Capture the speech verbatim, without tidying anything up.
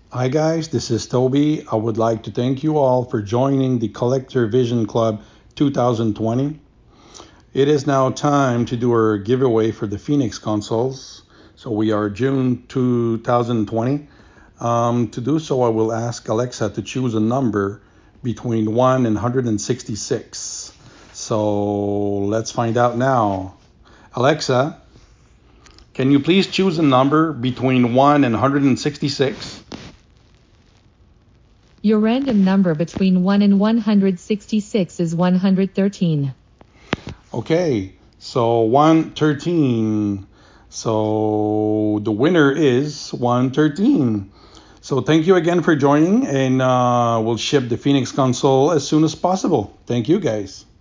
Hi guys, this is Toby. I would like to thank you all for joining the Collector Vision Club two thousand twenty. It is now time to do our giveaway for the Phoenix consoles. So we are June two thousand twenty. Um, to do so, I will ask Alexa to choose a number between one and one hundred sixty-six. So let's find out now. Alexa, can you please choose a number between one and one hundred sixty-six? Your random number between one and one hundred sixty-six is one hundred thirteen. Okay, so one thirteen. So the winner is one thirteen. So thank you again for joining, and uh, we'll ship the Phoenix console as soon as possible. Thank you, guys.